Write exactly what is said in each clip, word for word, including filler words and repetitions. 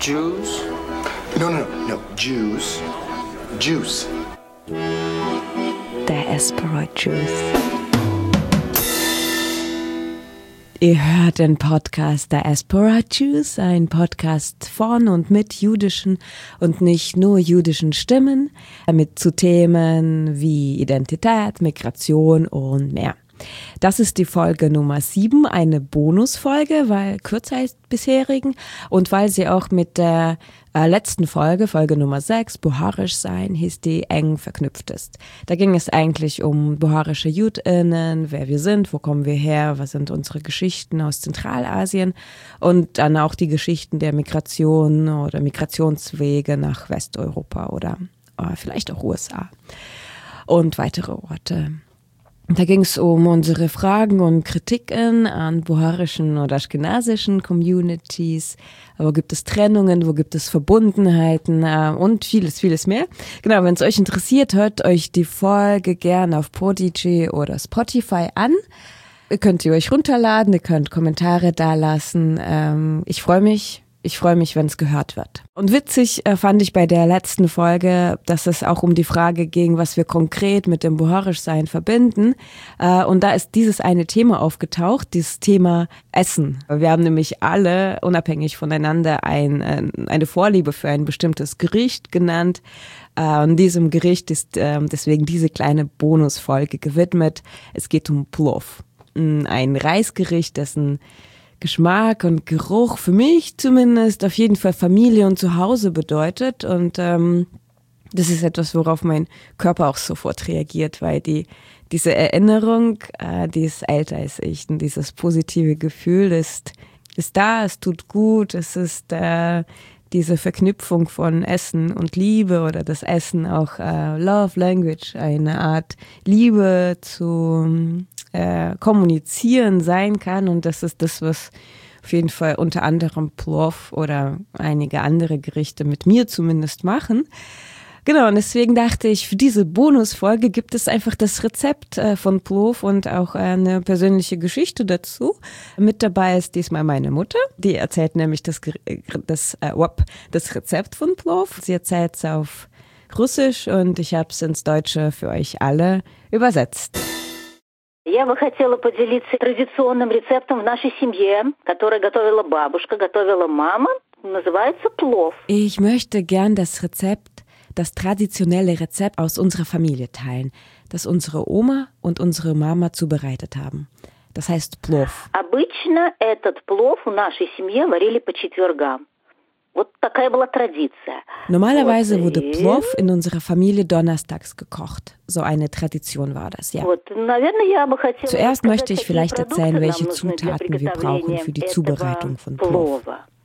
Jews? No, no, no, no. Jews. Juice. Diaspora Juice. Ihr hört den Podcast Diaspora Juice, ein Podcast von und mit jüdischen und nicht nur jüdischen Stimmen, mit zu Themen wie Identität, Migration und mehr. Das ist die Folge Nummer sieben, eine Bonusfolge, weil kürzer als bisherigen und weil sie auch mit der äh, letzten Folge, Folge Nummer sechs, Boharisch sein, hieß die, eng verknüpft ist. Da ging es eigentlich um boharische JüdInnen, wer wir sind, wo kommen wir her, was sind unsere Geschichten aus Zentralasien und dann auch die Geschichten der Migration oder Migrationswege nach Westeuropa oder äh, vielleicht auch U S A und weitere Orte. Da ging es um unsere Fragen und Kritiken an boharischen oder aschkenasischen Communities. Wo gibt es Trennungen, wo gibt es Verbundenheiten äh, und vieles, vieles mehr. Genau, wenn es euch interessiert, hört euch die Folge gerne auf Podigy oder Spotify an. Ihr könnt sie euch runterladen, ihr könnt Kommentare dalassen. Ähm, ich freue mich. Ich freue mich, wenn es gehört wird. Und witzig äh, fand ich bei der letzten Folge, dass es auch um die Frage ging, was wir konkret mit dem Boharischsein verbinden. Äh, und da ist dieses eine Thema aufgetaucht, dieses Thema Essen. Wir haben nämlich alle, unabhängig voneinander, ein, äh, eine Vorliebe für ein bestimmtes Gericht genannt. Äh, und diesem Gericht ist äh, deswegen diese kleine Bonusfolge gewidmet. Es geht um Plov, ein Reisgericht, dessen Geschmack und Geruch für mich zumindest auf jeden Fall Familie und Zuhause bedeutet und ähm, das ist etwas, worauf mein Körper auch sofort reagiert, weil die diese Erinnerung, äh, die ist älter als ich und dieses positive Gefühl ist, ist da, es tut gut, es ist äh, diese Verknüpfung von Essen und Liebe oder das Essen auch äh, Love Language, eine Art Liebe zu äh, kommunizieren sein kann und das ist das, was auf jeden Fall unter anderem Plov oder einige andere Gerichte mit mir zumindest machen. Genau, und deswegen dachte ich, für diese Bonusfolge gibt es einfach das Rezept äh, von Plov und auch eine persönliche Geschichte dazu. Mit dabei ist diesmal meine Mutter, die erzählt nämlich das, das, äh, das Rezept von Plov. Sie erzählt es auf Russisch und ich habe es ins Deutsche für euch alle übersetzt. Я бы хотела поделиться традиционным рецептом в нашей семье, который готовила бабушка, готовила мама, называется плов. Ich möchte gern das Rezept, das traditionelle Rezept aus unserer Familie teilen, das unsere Oma und unsere Mama zubereitet haben. Das heißt Plov. Обычно этот плов в нашей семье варили по четвергам. Вот такая была традиция. Normalerweise wurde Plov in unserer Familie donnerstags gekocht. So eine Tradition war das, ja. Zuerst möchte ich vielleicht erzählen, welche Zutaten wir brauchen für die Zubereitung von Plov.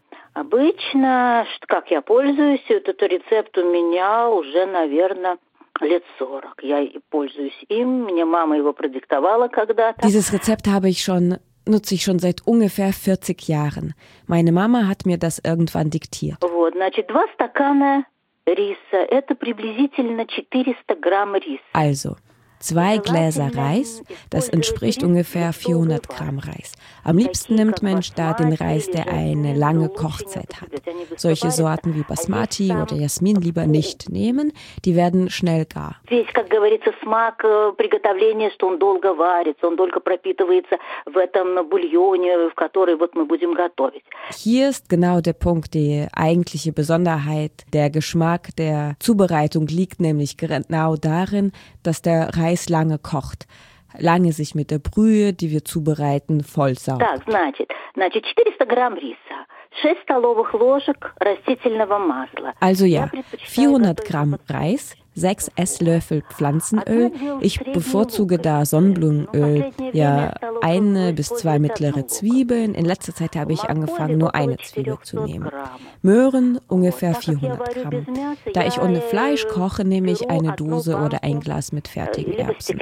Обычно, как я пользуюсь, этот рецепт у меня уже, наверное, лет сорок. Я пользуюсь им, мне мама его продиктовала когда-то. Dieses Rezept habe ich schon nutze ich schon seit ungefähr vierzig Jahren. Meine Mama hat mir das irgendwann diktiert. Вот, значит, два стакана риса, это приблизительно четыреста грамм риса. Also, zwei Gläser Reis, das entspricht ungefähr vierhundert Gramm Reis. Am liebsten nimmt man da den Reis, der eine lange Kochzeit hat. Solche Sorten wie Basmati oder Jasmin lieber nicht nehmen, die werden schnell gar. Весь, как говорится, смак приготовления, что он долго варится, он долго пропитывается в этом бульоне, в который вот мы будем готовить. Hier ist genau der Punkt, die eigentliche Besonderheit. Der Geschmack der Zubereitung liegt nämlich genau darin, dass der Reis lange kocht, lange sich mit der Brühe, die wir zubereiten, vollsaugt. Так, значит, значит, четыреста грамм риса, шесть столовых ложек растительного масла. Also ja, vierhundert Gramm Reis, sechs Esslöffel Pflanzenöl. Ich bevorzuge da Sonnenblumenöl, ja eine bis zwei mittlere Zwiebeln. In letzter Zeit habe ich angefangen, nur eine Zwiebel zu nehmen. Möhren ungefähr vierhundert Gramm. Da ich ohne Fleisch koche, nehme ich eine Dose oder ein Glas mit fertigen Erbsen.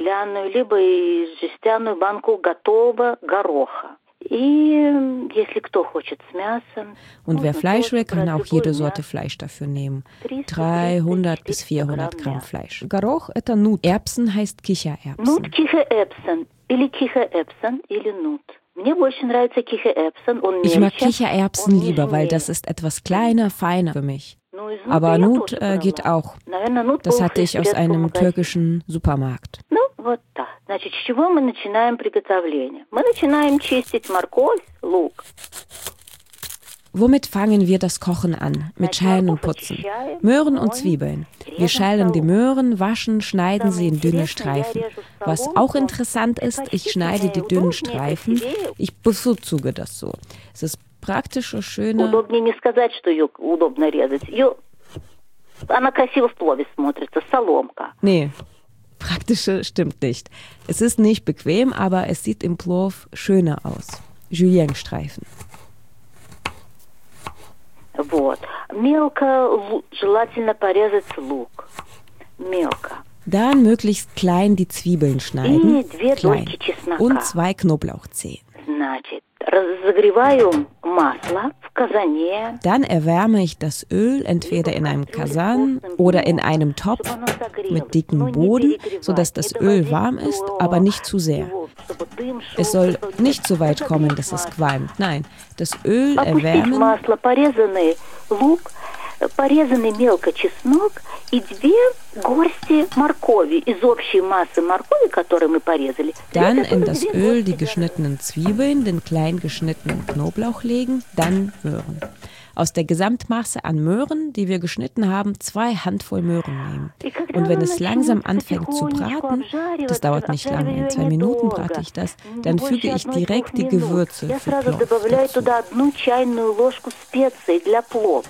Und wer Fleisch will, kann auch jede Sorte Fleisch dafür nehmen. dreihundert bis vierhundert Gramm Fleisch. Горох – это нут. Erbsen heißt Kichererbsen. или Kichererbsen или Nut. Мне больше nравится Kichererbsen. Он Ich mag мельче, Kichererbsen он lieber, weil нежнее. das ist etwas kleiner, feiner für mich. Ну, из Aber Nuta я Nut тоже äh, брала. geht auch. Наверное, Nut Das был hatte ich aus в einem магазине. türkischen Supermarkt. Ну, вот так. Значит, с чего мы начинаем приготовление? Мы начинаем чистить морковь, лук. Womit fangen wir das Kochen an? Mit Schälen und Putzen. Möhren und Zwiebeln. Wir schälen die Möhren, waschen, schneiden sie in dünne Streifen. Was auch interessant ist, ich schneide die dünnen Streifen. Ich bevorzuge das so. Es ist praktisch und schöner. Удобнее не сказать, что ее удобно резать. Ее... Она красиво в плове смотрится, соломка. Nee, praktische stimmt nicht. Es ist nicht bequem, aber es sieht im Plov schöner aus. Julienne-Streifen. Вот. Мелко, лу- желательно порезать лук. Мелко. Dann möglichst klein die Zwiebeln schneiden. И две Klein. дольки чеснока. Und zwei Knoblauchzehen. Значит, разогреваю масло в казане. Dann erwärme ich das Öl entweder in einem Kasan oder in einem Topf mit dickem Boden, sodass das Öl warm ist, aber nicht zu sehr. Es soll nicht so weit kommen, dass es qualmt. Nein, das Öl Опустить в erwärmen, масло порезанный лук, порезанный мелко чеснок и две горсти моркови из общей массы моркови, которую мы порезали. dann Вот это in das две Öl die горсти geschnittenen Zwiebeln, den klein geschnittenen Knoblauch legen, dann Möhren. Aus der Gesamtmasse an Möhren, die wir geschnitten haben, zwei Handvoll Möhren nehmen. Und wenn es langsam anfängt zu braten, das dauert nicht lange, in zwei Minuten brate ich das, dann füge ich direkt die Gewürze Я für сразу Plov добавляю dazu. туда одну чайную ложку специй для плова.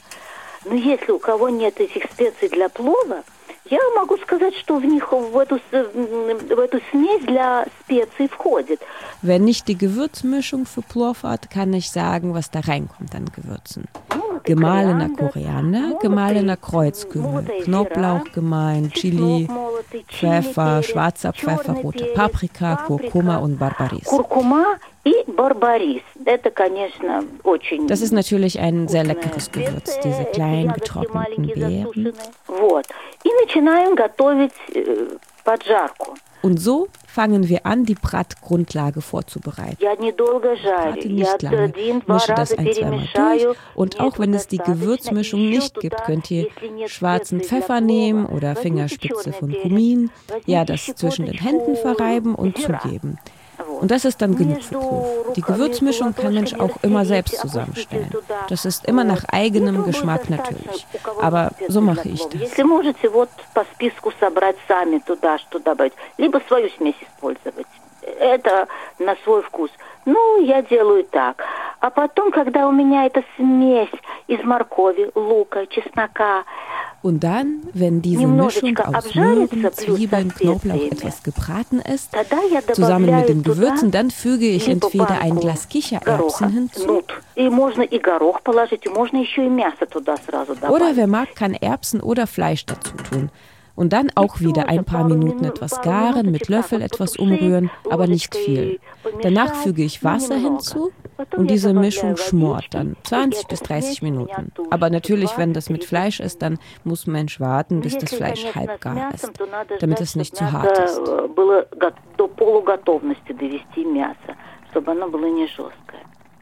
Но если у кого нет этих специй для плова, я могу сказать, что в них в эту, с- в эту смесь для специй входит. Wenn nicht die Gewürzmischung für Plov hat, kann ich sagen, was da reinkommt an Gewürzen. Gemahlener Koriander, gemahlener Kreuzkümmel, Knoblauch gemein, Chili, Pfeffer, schwarzer Pfeffer, rote Paprika, Kurkuma und Barbaris. Куркума и барбарис. Это, конечно, очень... Das ist natürlich ein sehr leckeres вкусная Gewürz, специя. diese Эти kleinen ягодки getrockneten маленькие Beeren. засушенные. Вот. И начинаем готовить э, поджарку. Und so fangen wir an, die Bratgrundlage vorzubereiten. Я недолго жарю. Warte Я nicht lange, один-два mische das раза ein, zweimal перемешаю. durch und auch wenn es die Gewürzmischung nicht gibt, könnt ihr schwarzen Pfeffer nehmen oder Fingerspitze von Kumin, ja, das zwischen den Händen verreiben und zugeben. Und das ist dann genug für Plov. Die Gewürzmischung kann Mensch auch immer selbst zusammenstellen. Das ist immer nach eigenem Geschmack natürlich. Aber so mache ich das. Если можете, вот по списку собрать сами туда, что добавить. Либо свою смесь использовать. Это на свой вкус. Ну, я делаю так. А потом, когда у меня эта смесь из моркови, лука, чеснока, Und dann, wenn diese Mischung aus Möhren, Zwiebeln, Knoblauch etwas gebraten ist, тогда я zusammen mit den добавляю Gewürzen, туда dann füge ich либо entweder ein банку Glas Kichererbsen гороха, hinzu, нут. И можно и горох положить, и можно еще и мясо туда сразу добавить. oder wer mag, kann Erbsen oder Fleisch dazu tun. Und dann auch wieder ein paar Minuten etwas garen, mit Löffel etwas umrühren, aber nicht viel. Danach füge ich Wasser hinzu und diese Mischung schmort dann zwanzig bis dreißig Minuten. Aber natürlich, wenn das mit Fleisch ist, dann muss Mensch warten, bis das Fleisch halb gar ist, damit es nicht zu hart ist. Было го- до полуготовности довести мясо, чтобы оно было не жесткое.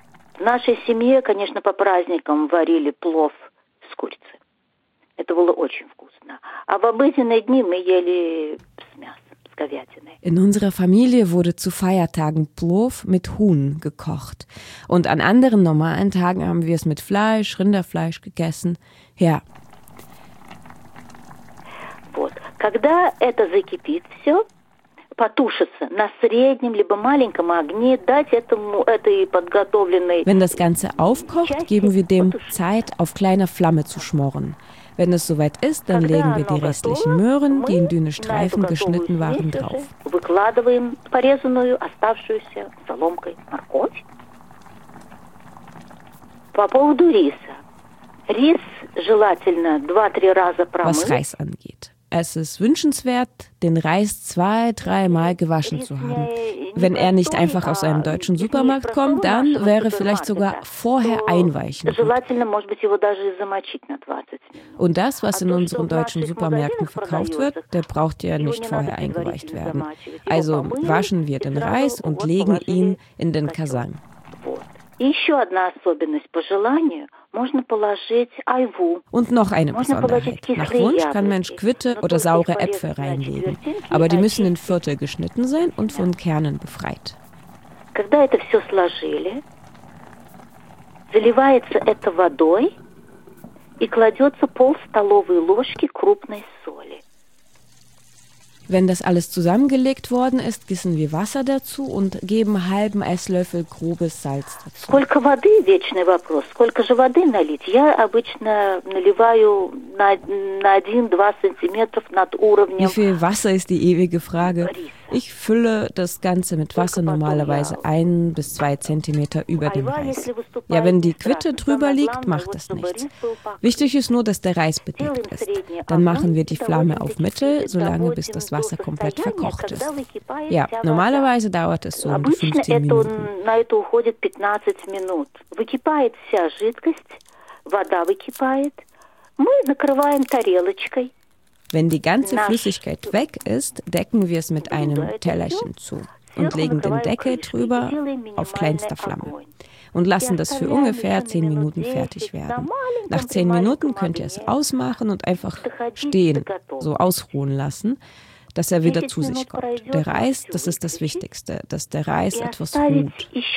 В нашей семье, конечно, по праздникам варили плов с курицей. Это было очень вкусно. А в обыденные дни мы ели с мясом, с говядиной. In unserer Familie wurde zu Feiertagen Plov mit Huhn gekocht. Und an anderen normalen Tagen haben wir es mit Fleisch, Rinderfleisch gegessen. Ja, Вот. Когда это закипит все, потушится на среднем либо маленьком огне, дать этому этой подготовленной... wenn das Ganze aufkocht, geben wir dem Zeit, auf kleiner Flamme zu schmoren. Wenn es soweit ist, dann legen wir die restlichen Möhren, die in dünne Streifen geschnitten waren, drauf. Выкладываем порезанную, оставшуюся соломкой морковь. По поводу риса. Рис желательно два-три раза Was промыть. Reis angeht. es ist wünschenswert, den Reis zwei, dreimal gewaschen zu haben. Wenn er nicht einfach aus einem deutschen Supermarkt kommt, dann wäre vielleicht sogar vorher einweichen gut. Und das, was in unseren deutschen Supermärkten verkauft wird, der braucht ja nicht vorher eingeweicht werden. Also waschen wir den Reis und legen ihn in den Kasan. Und noch eine Besonderheit. Nach Wunsch kann Mensch Quitte oder saure Äpfel reinlegen. Aber die müssen in Viertel geschnitten sein und von Kernen befreit. Когда это все сложили, заливается это водой и кладется пол столовой ложки крупной соли. Wenn das alles zusammengelegt worden ist, gießen wir Wasser dazu und geben halben Esslöffel grobes Salz dazu. Сколько воды, вечный вопрос. Сколько же воды налить? Я обычно наливаю на, на один-два сантиметров над уровнем. Wie viel Wasser ist die ewige Frage? Ich fülle das Ganze mit Wasser normalerweise ein bis zwei Zentimeter über dem Reis. Ja, wenn die Quitte drüber liegt, macht das nichts. Wichtig ist nur, dass der Reis bedeckt ist. Dann machen wir die Flamme auf Mittel, solange bis das Wasser komplett verkocht ist. Ja, normalerweise dauert es so um die fünfzehn Minuten. Выкипает вся жидкость, вода выкипает. Мы накрываем тарелочкой. Wenn die ganze Flüssigkeit weg ist, decken wir es mit einem Tellerchen zu und legen den Deckel drüber auf kleinster Flamme und lassen das für ungefähr zehn Minuten fertig werden. Nach zehn Minuten könnt ihr es ausmachen und einfach stehen, so ausruhen lassen, dass er wieder zu sich kommt. Der Reis, das ist das Wichtigste, dass der Reis etwas ruht.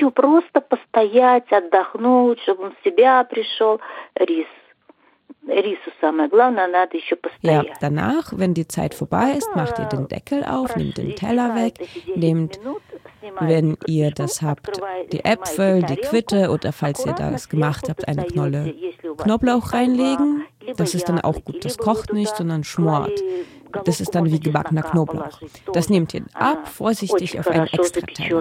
Ja, danach, wenn die Zeit vorbei ist, macht ihr den Deckel auf, nehmt den Teller weg, nehmt, wenn ihr das habt, die Äpfel, die Quitte oder falls ihr das gemacht habt, eine Knolle Knoblauch reinlegen. Das ist dann auch gut, das kocht nicht, sondern schmort. Das ist dann wie gebackener Knoblauch. Das nehmt ihr ab, vorsichtig auf einen Extra-Teller.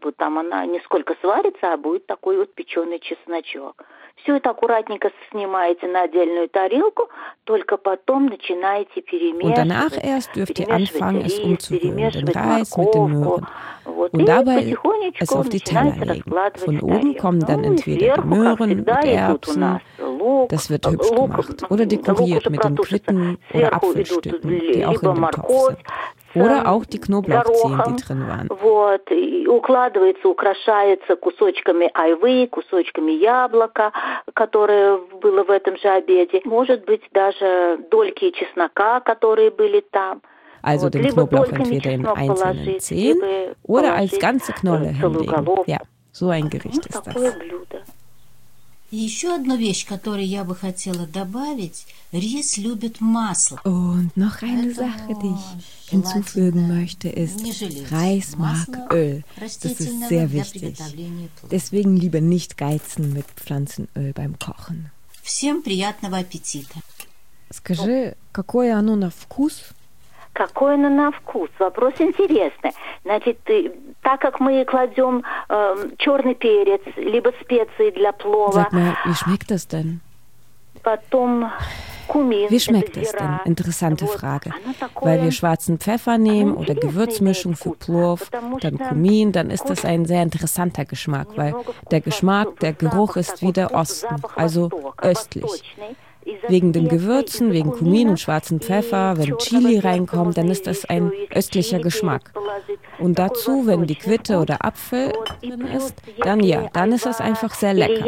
Все это аккуратненько снимаете на отдельную тарелку, только потом начинаете перемешивать. Und danach erst dürft ihr anfangen, es umzurühren, den Reis mit den Möhren. Und dabei es auf die Teller legen. Von oben kommen dann entweder die Möhren und Erbsen, das wird hübsch gemacht, oder dekoriert mit den Quitten oder Apfelstücken, die auch in dem Topf sind. Oder auch die Knoblauchzehen, die drin waren. Вот, укладывается, украшается кусочками айвы, кусочками яблока, которое было в этом же обеде. Может быть, даже дольки чеснока, которые были там. Also den Knoblauch entweder in einzelnen Zehen oder als ganze Knolle hinlegen. Ja, so ein Gericht ist das. И еще одну вещь, которую я бы хотела добавить, рис любит масло. Und noch eine Sache, die ich hinzufügen möchte, ist, Reis mag Öl. Das ist sehr wichtig. Deswegen lieber nicht geizen mit Pflanzenöl beim Kochen. Всем приятного аппетита. Скажи, какое оно на вкус? Какой оно на вкус? Вопрос интересный. Значит, так как мы kладем äh, черный перец, либо специи для плова. Sag mal, wie schmeckt das denn? Потом Kumin. Wie schmeckt es denn? Interessante Frage. Weil wir schwarzen Pfeffer nehmen oder Gewürzmischung für Plov, dann Kumin, dann ist das ein sehr interessanter Geschmack, weil der Geschmack, der Geruch ist wie der Osten, also östlich. Wegen den Gewürzen, wegen Kumin und schwarzen Pfeffer, wenn Chili reinkommt, dann ist das ein östlicher Geschmack. Und dazu, wenn die Quitte oder Apfel drin ist, dann ja, dann ist das einfach sehr lecker.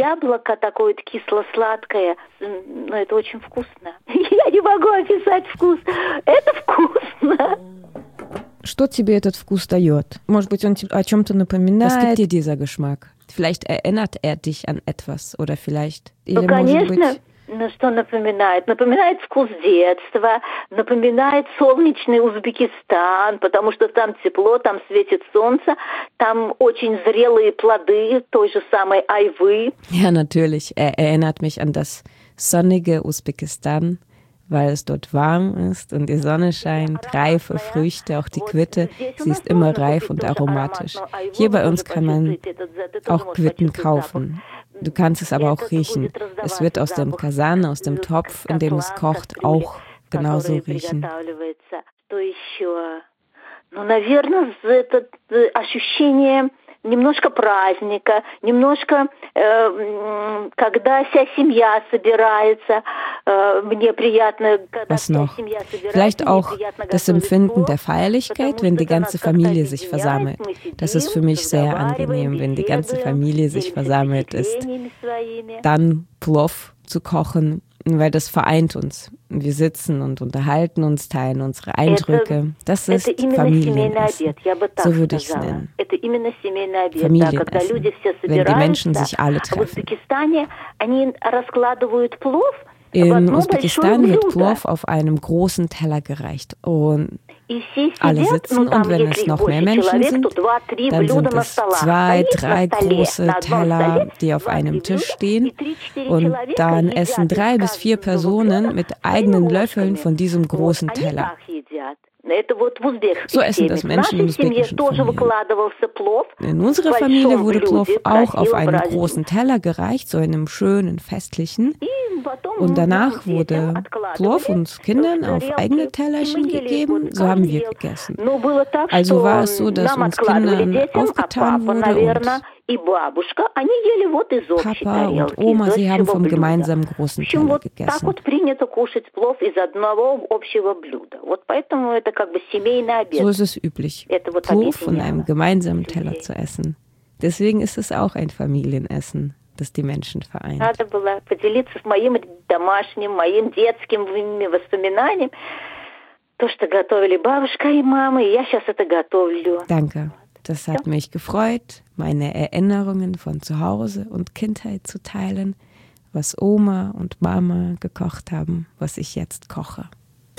Что тебе этот вкус дает? Может быть, он о чем-то напоминает? Was gibt dir dieser Geschmack? Vielleicht erinnert er dich an etwas oder vielleicht... Или, может быть, Ну, что напоминает? Напоминает вкус детства, напоминает солнечный Узбекистан, потому что там тепло, там светит солнце, там очень зрелые плоды той же самой айвы. Ja, natürlich. Er erinnert mich an das sonnige Usbekistan, weil es dort warm ist und die Sonne scheint, reife Früchte, auch die Quitte, sie ist immer reif und aromatisch. Hier bei uns kann man auch Quitten kaufen. Du kannst es aber auch riechen. Es wird aus dem Kasan, aus dem Topf, in dem es kocht, auch genauso riechen. Что еще? Ну, наверное, это ощущение немножко праздника, немножко, э, когда вся семья собирается, äh, мне приятно, когда Was вся noch? семья собирается. Vielleicht auch das Empfinden der Feierlichkeit, wenn die ganze Familie sich versammelt. Das ist für mich sehr angenehm, wenn die ganze Familie sich versammelt ist. Dann Plov zu kochen, weil das vereint uns. Wir sitzen und unterhalten uns, teilen unsere Eindrücke. Das ist Familienessen. So würde ich es nennen. Familienessen, wenn die Menschen sich alle treffen. In Usbekistan wird Plov auf einem großen Teller gereicht und alle sitzen, und wenn es noch mehr Menschen sind, dann sind es zwei, drei große Teller, die auf einem Tisch stehen, und dann essen drei bis vier Personen mit eigenen Löffeln von diesem großen Teller. So essen das Menschen in usbekischen Familien. In unserer Familie wurde Plov auch auf einem großen Teller gereicht, so in einem schönen, festlichen. Und danach wurde Plov uns Kindern auf eigene Tellerchen gegeben, so haben wir gegessen. Also war es so, dass uns Kindern aufgetan wurde, und Papa und Oma, sie haben vom gemeinsamen großen Teller gegessen. So ist es üblich, Plov von einem gemeinsamen Teller zu essen. Deswegen ist es auch ein Familienessen, das die Menschen vereint. Danke. Das hat mich gefreut, meine Erinnerungen von zu Hause und Kindheit zu teilen, was Oma und Mama gekocht haben, was ich jetzt koche.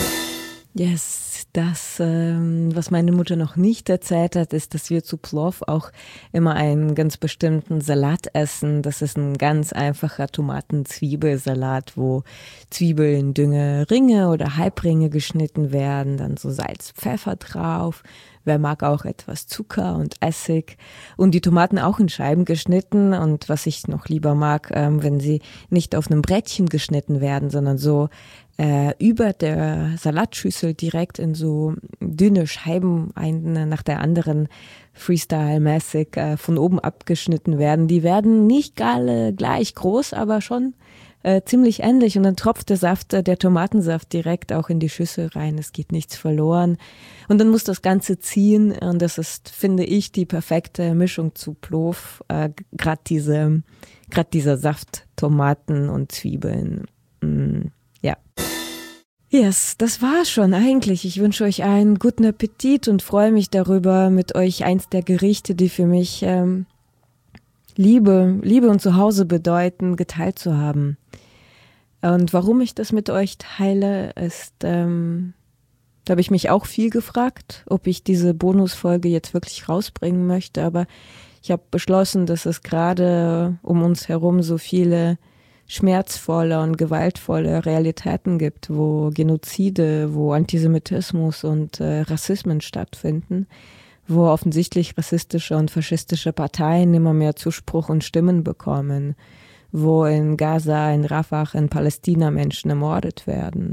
Yes, das, ähm, was meine Mutter noch nicht erzählt hat, ist, dass wir zu Plov auch immer einen ganz bestimmten Salat essen. Das ist ein ganz einfacher Tomaten-Zwiebelsalat, wo Zwiebeln in dünne Ringe oder Halbringe geschnitten werden, dann so Salz, Pfeffer drauf. Wer mag auch etwas Zucker und Essig, und die Tomaten auch in Scheiben geschnitten, und was ich noch lieber mag, ähm, wenn sie nicht auf einem Brettchen geschnitten werden, sondern so äh, über der Salatschüssel direkt in so dünne Scheiben, eine nach der anderen Freestyle-mäßig äh, von oben abgeschnitten werden. Die werden nicht alle gleich groß, aber schon Äh, ziemlich ähnlich, und dann tropft der Saft, äh, der Tomatensaft direkt auch in die Schüssel rein. Es geht nichts verloren. Und dann muss das Ganze ziehen, und das ist, finde ich, die perfekte Mischung zu Plov. Äh, Gerade diese, gerade dieser Saft, Tomaten und Zwiebeln. Mm, ja. Yes, das war's schon eigentlich. Ich wünsche euch einen guten Appetit und freue mich darüber, mit euch eins der Gerichte, die für mich ähm, Liebe, Liebe und Zuhause bedeuten, geteilt zu haben. Und warum ich das mit euch teile, ist, ähm, da habe ich mich auch viel gefragt, ob ich diese Bonusfolge jetzt wirklich rausbringen möchte, aber ich habe beschlossen, dass es gerade um uns herum so viele schmerzvolle und gewaltvolle Realitäten gibt, wo Genozide, wo Antisemitismus und äh, Rassismen stattfinden, wo offensichtlich rassistische und faschistische Parteien immer mehr Zuspruch und Stimmen bekommen, wo in Gaza, in Rafah, in Palästina Menschen ermordet werden.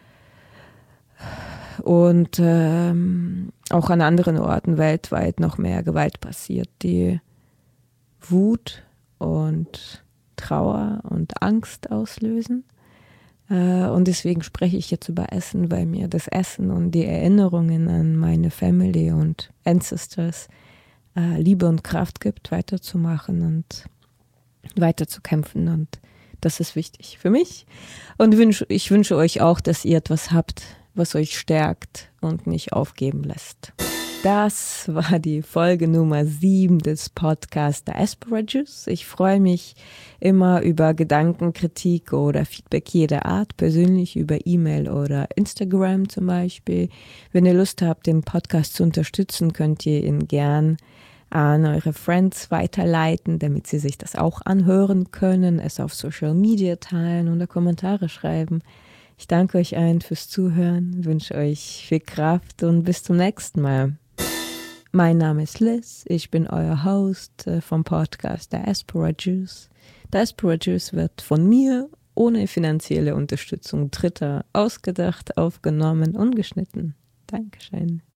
Und ähm, auch an anderen Orten weltweit noch mehr Gewalt passiert, die Wut und Trauer und Angst auslösen. Äh, und deswegen spreche ich jetzt über Essen, weil mir das Essen und die Erinnerungen an meine Family und Ancestors äh, Liebe und Kraft gibt, weiterzumachen und weiterzukämpfen. Und das ist wichtig für mich. Und wünsch, ich wünsche euch auch, dass ihr etwas habt, was euch stärkt und nicht aufgeben lässt. Das war die Folge Nummer sieben des Podcasts Diaspora Juice. Ich freue mich immer über Gedanken, Kritik oder Feedback jeder Art, persönlich über E-Mail oder Instagram zum Beispiel. Wenn ihr Lust habt, den Podcast zu unterstützen, könnt ihr ihn gern an eure Friends weiterleiten, damit sie sich das auch anhören können, es auf Social Media teilen oder Kommentare schreiben. Ich danke euch allen fürs Zuhören, wünsche euch viel Kraft und bis zum nächsten Mal. Mein Name ist Liz, ich bin euer Host vom Podcast Diaspora Juice. Diaspora Juice wird von mir ohne finanzielle Unterstützung Dritter ausgedacht, aufgenommen und geschnitten. Dankeschön.